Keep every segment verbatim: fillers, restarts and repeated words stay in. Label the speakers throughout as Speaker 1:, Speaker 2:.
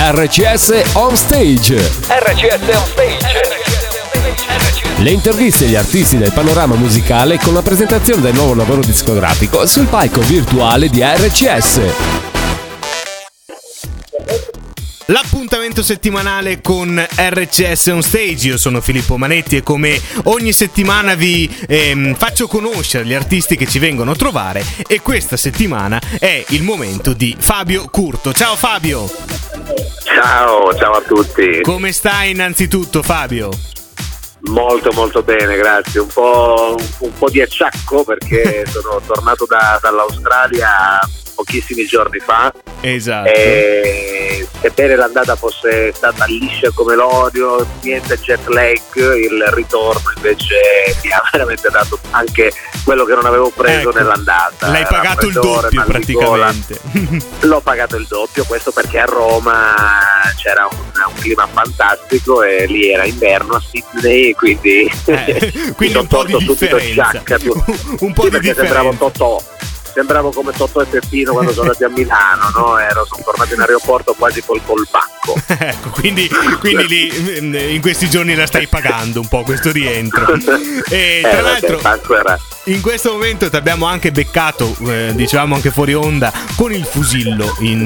Speaker 1: R C S On Stage.
Speaker 2: R C S On Stage.
Speaker 1: Le interviste agli artisti del panorama musicale con la presentazione del nuovo lavoro discografico sul palco virtuale di R C S.
Speaker 3: L'appuntamento settimanale con R C S On Stage. Io sono Filippo Manetti e come ogni settimana vi ehm, faccio conoscere gli artisti che ci vengono a trovare, e questa settimana è il momento di Fabio Curto. Ciao Fabio!
Speaker 4: Ciao, ciao a tutti.
Speaker 3: Come stai innanzitutto, Fabio?
Speaker 4: Molto molto bene, grazie. Un po', un po' di acciacco perché sono tornato da, dall'Australia pochissimi giorni fa.
Speaker 3: Esatto.
Speaker 4: E sebbene l'andata fosse stata liscia come l'olio, niente jet lag, il ritorno invece mi ha veramente dato anche quello che non avevo preso, ecco, nell'andata.
Speaker 3: L'hai pagato il doppio praticamente.
Speaker 4: L'ho pagato il doppio, questo perché a Roma c'era un, un clima fantastico e lì era inverno, a Sydney, quindi
Speaker 3: eh, quindi un po' di differenza.
Speaker 4: Giacca,
Speaker 3: un po'
Speaker 4: sì,
Speaker 3: di differenza.
Speaker 4: Sembravo Totò. Sembravo come Totò e Peppino quando sono andati a Milano, no? Ero, sono tornato in aeroporto quasi col colbacco.
Speaker 3: Ecco, quindi, quindi lì in questi giorni la stai pagando un po' questo rientro. E tra
Speaker 4: eh,
Speaker 3: l'altro
Speaker 4: vabbè,
Speaker 3: in questo momento ti abbiamo anche beccato, eh, dicevamo anche fuori onda, con il fusillo in,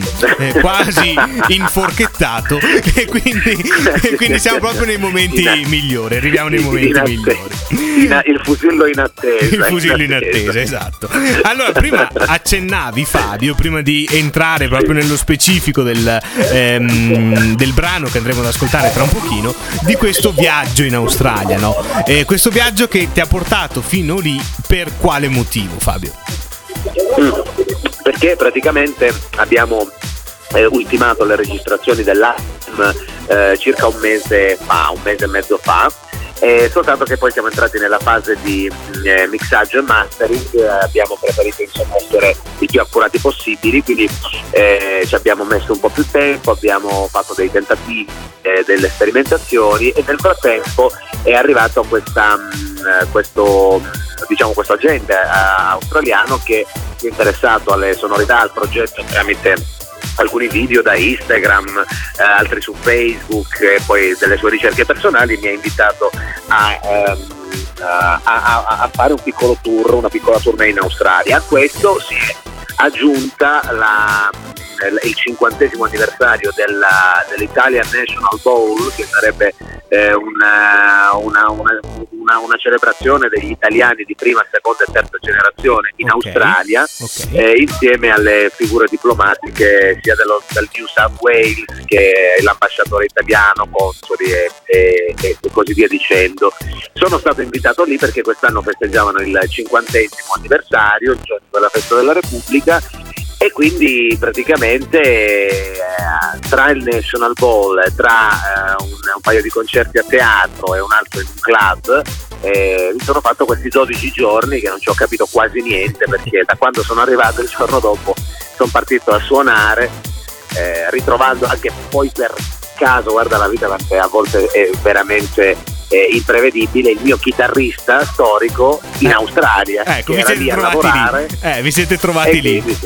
Speaker 3: eh, quasi inforchettato, e quindi, quindi siamo proprio nei momenti in, migliori, arriviamo nei momenti in migliori.
Speaker 4: In, il fusillo in attesa.
Speaker 3: Il fusillo in attesa, in attesa, esatto. Allora, prima accennavi, Fabio, prima di entrare proprio nello specifico del, ehm, del brano che andremo ad ascoltare tra un pochino, di questo viaggio in Australia, no? Eh, questo viaggio che ti ha portato fino lì, per quale motivo, Fabio?
Speaker 4: Mm, perché praticamente abbiamo eh, ultimato le registrazioni dell'album eh, circa un mese fa, un mese e mezzo fa. Eh, soltanto che poi siamo entrati nella fase di eh, mixaggio e mastering. eh, abbiamo preferito insomma essere i più accurati possibili, quindi eh, ci abbiamo messo un po' più tempo, abbiamo fatto dei tentativi, eh, delle sperimentazioni, e nel frattempo è arrivato questa, mh, questo diciamo questo agente eh, australiano che è interessato alle sonorità, al progetto tramite alcuni video da Instagram, eh, altri su Facebook, e poi delle sue ricerche personali mi ha invitato a, ehm, a, a, a fare un piccolo tour, una piccola tournée in Australia. A questo si è aggiunta la, il cinquantesimo anniversario della, dell'Italian National Bowl, che sarebbe eh, una, una, una, una, una celebrazione degli italiani di prima, seconda e terza generazione in okay. Australia, okay. Eh, insieme alle figure diplomatiche sia dello, del New South Wales che l'ambasciatore italiano, consoli e, e, e così via dicendo. Sono stato invitato lì perché quest'anno festeggiavano il cinquantesimo anniversario, il giorno della festa della Repubblica, e quindi praticamente eh, tra il National Bowl, tra eh, un, un paio di concerti a teatro e un altro in un club, eh, mi sono fatto questi dodici giorni che non ci ho capito quasi niente, perché da quando sono arrivato il giorno dopo sono partito a suonare, eh, ritrovando anche poi per caso, guarda la vita a volte è veramente eh, imprevedibile, il mio chitarrista storico in Australia,
Speaker 3: ecco,
Speaker 4: che era lì a lavorare.
Speaker 3: Lì. Eh, vi siete trovati lì.
Speaker 4: Quindi,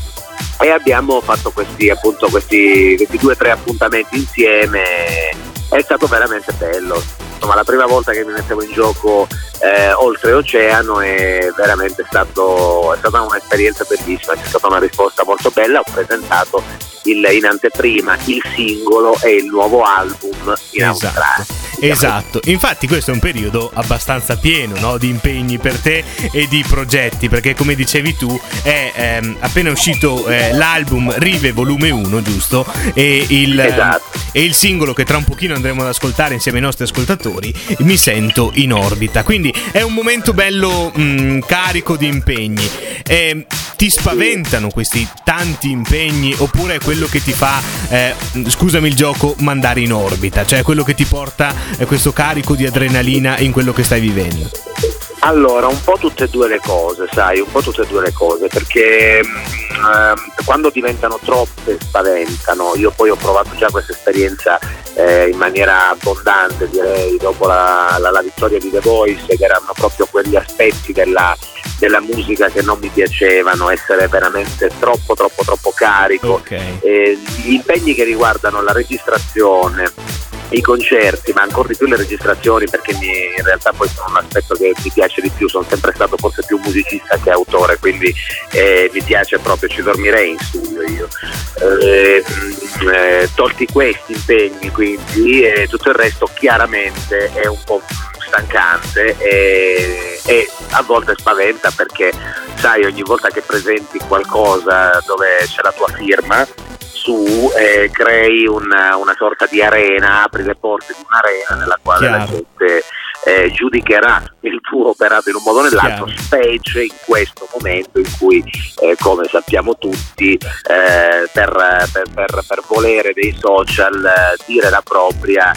Speaker 4: e abbiamo fatto questi appunto questi, questi due o tre appuntamenti insieme. È stato veramente bello, insomma, la prima volta che mi mettevo in gioco eh, oltreoceano, è veramente stato è stata un'esperienza bellissima, c'è stata una risposta molto bella. Ho presentato il, in anteprima il singolo e il nuovo album in
Speaker 3: esatto.
Speaker 4: Australia.
Speaker 3: Esatto, infatti questo è un periodo abbastanza pieno, no? Di impegni per te e di progetti, perché come dicevi tu è ehm, appena uscito eh, l'album Rive volume uno, giusto? E il,
Speaker 4: esatto.
Speaker 3: ehm, e il singolo che tra un pochino andremo ad ascoltare insieme ai nostri ascoltatori, Mi sento in orbita. Quindi è un momento bello mh, carico di impegni. Eh, ti spaventano questi tanti impegni, oppure è quello che ti fa, eh, scusami il gioco, mandare in orbita, cioè quello che ti porta eh, questo carico di adrenalina in quello che stai vivendo?
Speaker 4: Allora, un po' tutte e due le cose, sai, un po' tutte e due le cose, perché ehm, quando diventano troppe spaventano. Io poi ho provato già questa esperienza eh, in maniera abbondante, direi, dopo la, la, la vittoria di The Voice, ed erano proprio quegli aspetti della, della musica che non mi piacevano, essere veramente troppo troppo troppo carico.
Speaker 3: Okay.
Speaker 4: Eh, gli impegni che riguardano la registrazione, i concerti, ma ancora di più le registrazioni, perché mi, in realtà poi sono un aspetto che mi piace di più, sono sempre stato forse più musicista che autore, quindi eh, mi piace proprio, ci dormirei in studio io. Eh, eh, tolti questi impegni, quindi eh, tutto il resto chiaramente è un po' stancante e, e a volte spaventa, perché sai, ogni volta che presenti qualcosa dove c'è la tua firma su, eh, crei una, una sorta di arena, apri le porte di un'arena nella quale
Speaker 3: Chiaro.
Speaker 4: la gente eh, giudicherà il tuo operato in un modo o nell'altro,
Speaker 3: Chiaro.
Speaker 4: specie in questo momento in cui, eh, come sappiamo tutti, eh, per, per, per, per volere dei social, eh, dire la propria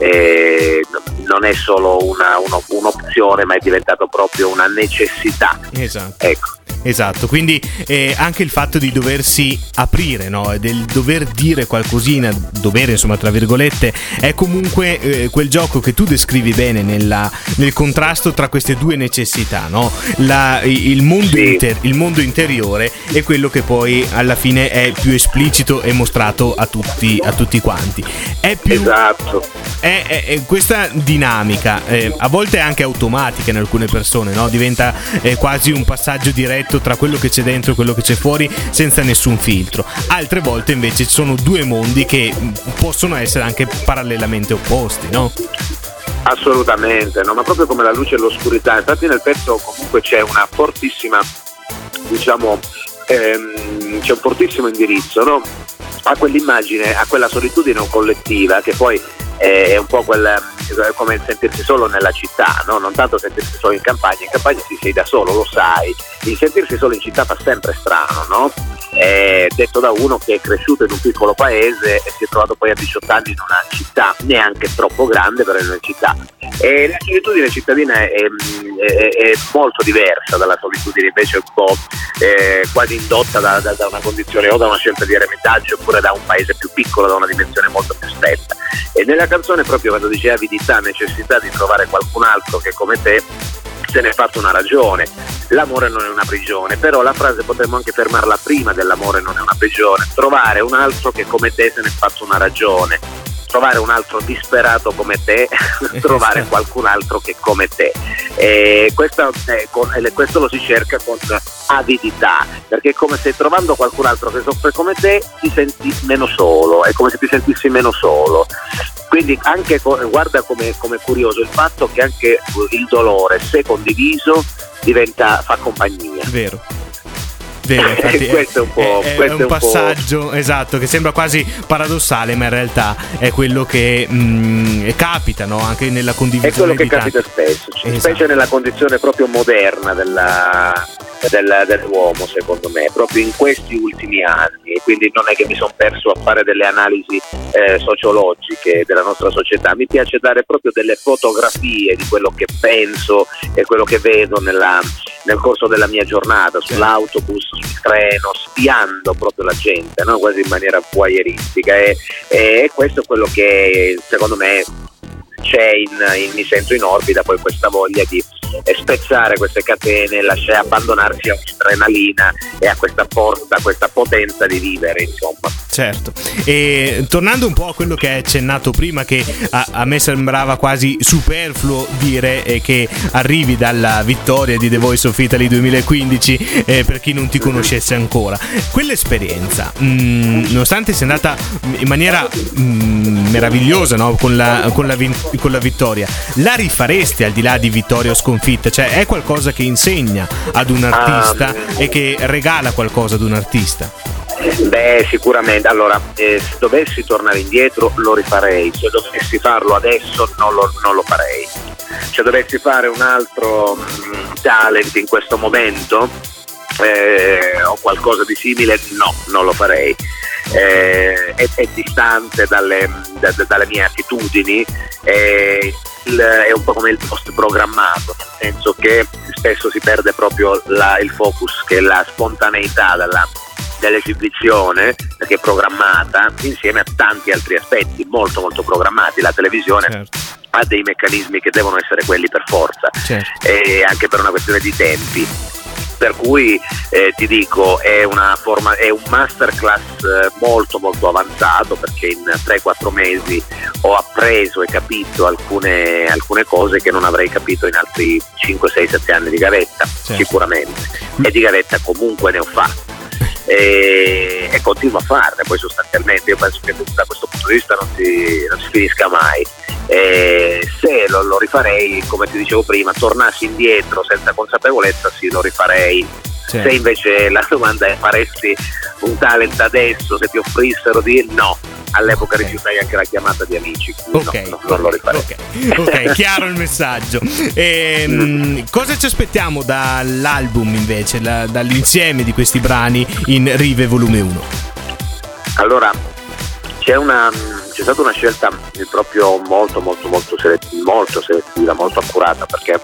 Speaker 4: eh, non è solo una, uno, un'opzione, ma è diventato proprio una necessità.
Speaker 3: Esatto.
Speaker 4: Ecco.
Speaker 3: Esatto, quindi eh, anche il fatto di doversi aprire, no? Del dover dire qualcosina, dovere insomma tra virgolette, è comunque eh, quel gioco che tu descrivi bene nella, nel contrasto tra queste due necessità, no? La, il, mondo
Speaker 4: Sì.
Speaker 3: inter, il mondo interiore e quello che poi alla fine è più esplicito e mostrato a tutti, a tutti quanti. È più,
Speaker 4: Esatto.
Speaker 3: è, è, è questa dinamica, eh, a volte è anche automatica in alcune persone, no? Diventa eh, quasi un passaggio diretto tra quello che c'è dentro e quello che c'è fuori, senza nessun filtro. Altre volte invece ci sono due mondi che possono essere anche parallelamente opposti, no?
Speaker 4: Assolutamente, no? Ma proprio come la luce e l'oscurità. Infatti nel pezzo comunque c'è una fortissima, diciamo, ehm, c'è un fortissimo indirizzo, no? A quell'immagine, a quella solitudine collettiva che poi è un po' quel, come sentirsi solo nella città, no? Non tanto sentirsi solo in campagna, in campagna si sei da solo, lo sai, il sentirsi solo in città fa sempre strano, no? È detto da uno che è cresciuto in un piccolo paese e si è trovato poi a diciotto anni in una città neanche troppo grande, però in una città, e la solitudine cittadina è, è, è molto diversa dalla solitudine invece un po' eh, quasi indotta da, da, da una condizione o da una scelta di eremitaggio oppure da un paese più piccolo, da una dimensione molto più stretta. E nella canzone, proprio quando dice avidità, necessità di trovare qualcun altro che come te se ne è fatto una ragione. L'amore non è una prigione, però la frase potremmo anche fermarla prima dell'amore non è una prigione. Trovare un altro che come te se ne è fatto una ragione. Trovare un altro disperato come te, trovare qualcun altro che come te. E questa, eh, con, eh, questo lo si cerca con avidità, perché è come se trovando qualcun altro che soffre come te ti senti meno solo, è come se ti sentissi meno solo. Quindi anche guarda come è curioso il fatto che anche il dolore, se condiviso, diventa, fa compagnia.
Speaker 3: Vero. Vero, infatti
Speaker 4: questo è un po',
Speaker 3: è, è,
Speaker 4: questo
Speaker 3: è un
Speaker 4: è un
Speaker 3: passaggio
Speaker 4: po'...
Speaker 3: esatto, che sembra quasi paradossale, ma in realtà è quello che mh, capita, no? Anche nella condivisione.
Speaker 4: È quello che
Speaker 3: di
Speaker 4: capita
Speaker 3: tanti.
Speaker 4: spesso,
Speaker 3: Esatto.
Speaker 4: Specie nella condizione proprio moderna della, del, dell'uomo, secondo me, proprio in questi ultimi anni. Quindi non è che mi sono perso a fare delle analisi eh, sociologiche della nostra società, mi piace dare proprio delle fotografie di quello che penso e quello che vedo nella, nel corso della mia giornata, sull'autobus, sul treno, spiando proprio la gente, no? Quasi in maniera voyeuristica, e, e questo è quello che secondo me c'è in, in Mi sento in orbita, poi questa voglia di spezzare queste catene, lasciare abbandonarsi a un'adrenalina e a questa forza, a questa potenza di vivere, insomma.
Speaker 3: Certo. E tornando un po' a quello che hai accennato prima, che a, a me sembrava quasi superfluo dire, eh, che arrivi dalla vittoria di The Voice of Italy duemilaquindici, eh, per chi non ti conoscesse ancora, quell'esperienza, mh, nonostante sia andata in maniera mh, meravigliosa, no? con, la, con, la vin- con la vittoria, la rifaresti al di là di vittoria o sconfitta? Cioè è qualcosa che insegna ad un artista um, e che regala qualcosa ad un artista?
Speaker 4: Beh, sicuramente. Allora, eh, se dovessi tornare indietro lo rifarei, se dovessi farlo adesso non lo, non lo farei. Se dovessi fare un altro mh, talent in questo momento eh, o qualcosa di simile, no, non lo farei. Eh, è, è distante dalle, da, dalle mie attitudini, eh, il, è un po' come il post programmato, nel senso che spesso si perde proprio la, il focus, che è la spontaneità della, dell'esibizione, perché è programmata insieme a tanti altri aspetti molto molto programmati. La televisione certo. ha dei meccanismi che devono essere quelli per forza, certo. e anche per una questione di tempi. Per cui eh, ti dico, è una forma, è un masterclass eh, molto molto avanzato, perché in tre quattro mesi ho appreso e capito alcune, alcune cose che non avrei capito in altri cinque sei sette anni di gavetta, certo. sicuramente, e di gavetta comunque ne ho fatte e, e continuo a farne poi sostanzialmente. Io penso che da questo punto di vista non si, non si finisca mai. Eh, se lo, lo rifarei, come ti dicevo prima, tornassi indietro senza consapevolezza, sì, lo rifarei. Certo. Se invece la domanda è faresti un talent adesso, se ti offrissero di no, all'epoca okay. rifiutai anche la chiamata di amici, okay. no, no, non lo rifarei.
Speaker 3: Ok, okay. Chiaro il messaggio. E, mm. cosa ci aspettiamo dall'album invece, la, dall'insieme di questi brani in Rive volume uno?
Speaker 4: Allora, c'è una c'è stata una scelta proprio molto molto molto selettiva, molto selettiva, molto accurata, perché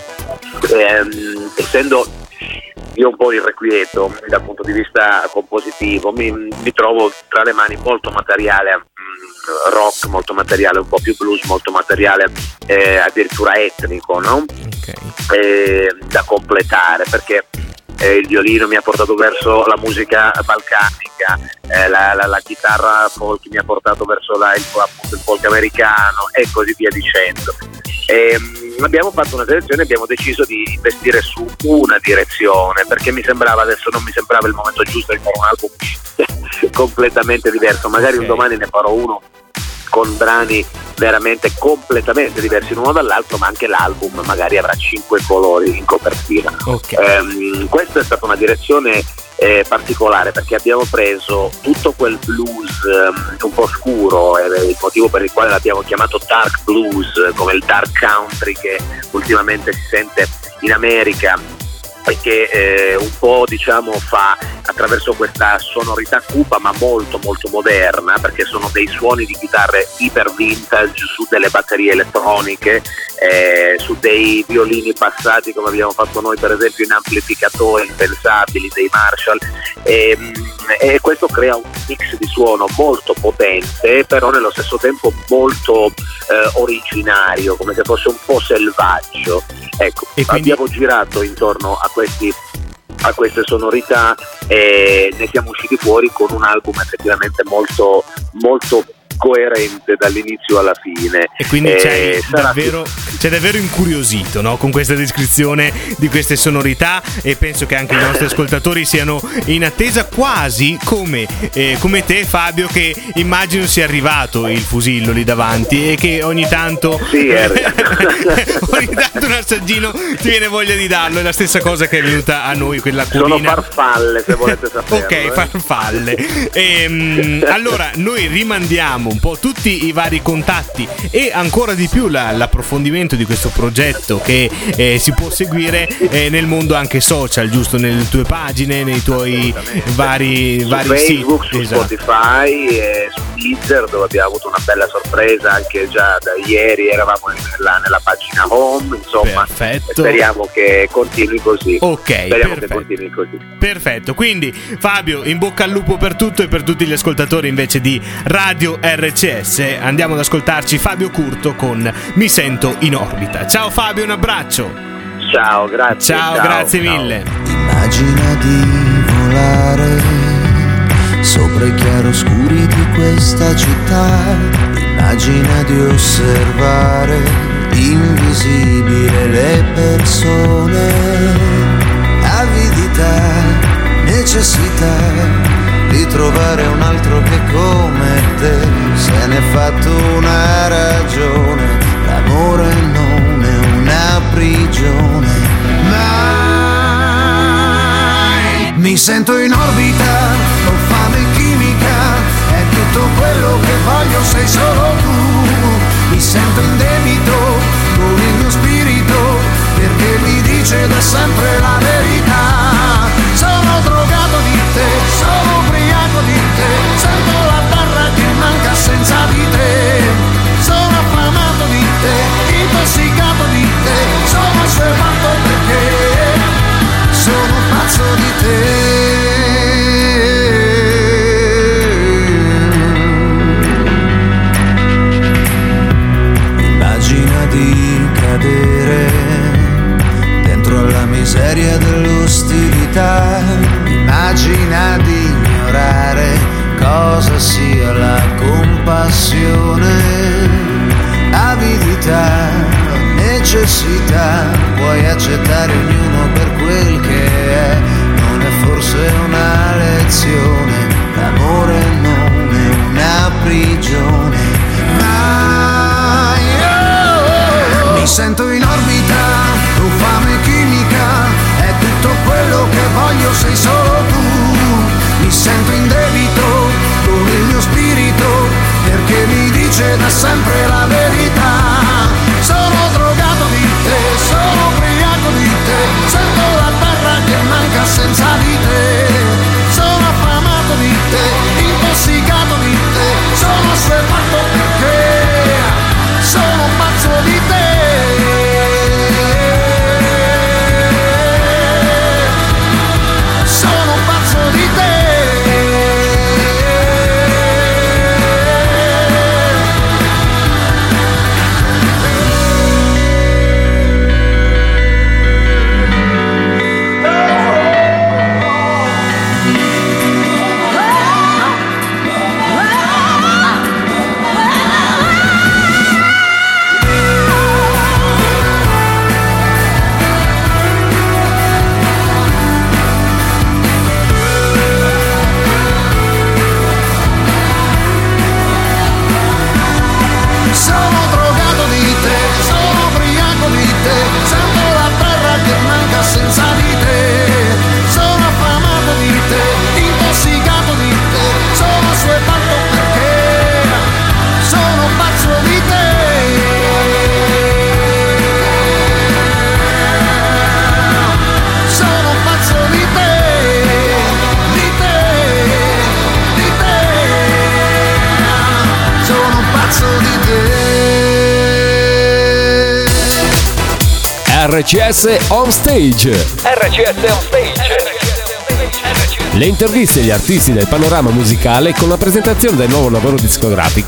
Speaker 4: ehm, essendo io un po' irrequieto dal punto di vista compositivo, mi, mi trovo tra le mani molto materiale mh, rock, molto materiale un po' più blues, molto materiale eh, addirittura etnico, no? Okay. Eh, da completare, perché Eh, il violino mi ha portato verso la musica balcanica, eh, la, la, la chitarra folk mi ha portato verso la, il, appunto, il folk americano e così via dicendo. E, mh, abbiamo fatto una selezione e abbiamo deciso di investire su una direzione, perché mi sembrava, adesso non mi sembrava il momento giusto di fare un album completamente diverso. Magari okay. un domani ne farò uno con brani veramente completamente diversi l'uno dall'altro, ma anche l'album magari avrà cinque colori in copertina. Okay. Ehm, questa è stata una direzione eh, particolare, perché abbiamo preso tutto quel blues um, un po' scuro, è il motivo per il quale l'abbiamo chiamato dark blues, come il dark country che ultimamente si sente in America, perché eh, un po' diciamo fa attraverso questa sonorità cupa ma molto molto moderna, perché sono dei suoni di chitarre iper vintage su delle batterie elettroniche, eh, su dei violini passati come abbiamo fatto noi per esempio in amplificatori impensabili dei Marshall, e, e questo crea un mix di suono molto potente, però nello stesso tempo molto eh, originario, come se fosse un po' selvaggio. Ecco, e quindi abbiamo girato intorno a questi a queste sonorità e ne siamo usciti fuori con un album effettivamente molto molto coerente dall'inizio alla fine.
Speaker 3: E quindi eh, c'è davvero c'è davvero incuriosito, no? Con questa descrizione di queste sonorità, e penso che anche i nostri ascoltatori siano in attesa, quasi come, eh, come te Fabio, che immagino sia arrivato il fusillo lì davanti e che ogni tanto
Speaker 4: sì,
Speaker 3: ogni tanto un assaggino ti viene voglia di darlo. È la stessa cosa che è venuta a noi, quella curina.
Speaker 4: Sono farfalle, se volete saperlo.
Speaker 3: Ok, eh. farfalle. E, um, allora noi rimandiamo un po' tutti i vari contatti e ancora di più la, l'approfondimento di questo progetto che eh, si può seguire eh, nel mondo anche social, giusto? Nelle tue pagine, nei tuoi vari,
Speaker 4: su
Speaker 3: vari
Speaker 4: Facebook,
Speaker 3: siti.
Speaker 4: Su esatto. Spotify e su Deezer, dove abbiamo avuto una bella sorpresa anche già da ieri, eravamo nella, nella pagina home, insomma. Perfetto. Speriamo che continui così.
Speaker 3: Ok,
Speaker 4: speriamo
Speaker 3: perfetto.
Speaker 4: che continui così.
Speaker 3: Perfetto, quindi Fabio, in bocca al lupo per tutto, e per tutti gli ascoltatori invece di Radio R C S andiamo ad ascoltarci Fabio Curto con Mi sento in orbita. Ciao Fabio, un abbraccio.
Speaker 4: Ciao, grazie.
Speaker 3: Ciao, ciao grazie ciao. mille.
Speaker 5: Immagina di volare sopra i chiaroscuri di questa città, immagina di osservare invisibile le persone, avidità, necessità di trovare un altro che come te se ne è fatto una ragione. L'amore non è una prigione, mai. Mi sento in orbita, ho fame chimica, è tutto quello che voglio, sei solo tu. Mi sento in debito con il mio spirito, perché mi dice da sempre la verità. Sono drogato di te, sono ubriaco di te, sento la barra che manca senza di te. Sono affamato di te, Immagina di cadere dentro alla miseria dell'ostilità, immagina di ignorare cosa sia la compassione, avidità, necessità, puoi accettare ognuno per quel che è, non è forse una lezione, l'amore non è una prigione, ma io mi sento in orbita, ho fame chimica, è tutto quello che voglio, sei solo tu, mi sento in debito con il mio spirito, perché mi dice da sempre la verità, sono drogato di te, sono ubriaco di te, sento la terra che manca senza di te, sono affamato di te, intossicato di te, sono assuefatto perché sono pazzo di te, sono pazzo di te. Sono drogato di te, sono ubriaco di te, sento la terra che manca senza di te, sono affamato di te, intossicato di te, sono assuefatto perché sono pazzo di te, sono pazzo di te, di te, di te, sono pazzo di te.
Speaker 1: R C S On Stage.
Speaker 2: R C S On Stage.
Speaker 1: Le interviste agli artisti del panorama musicale con la presentazione del nuovo lavoro discografico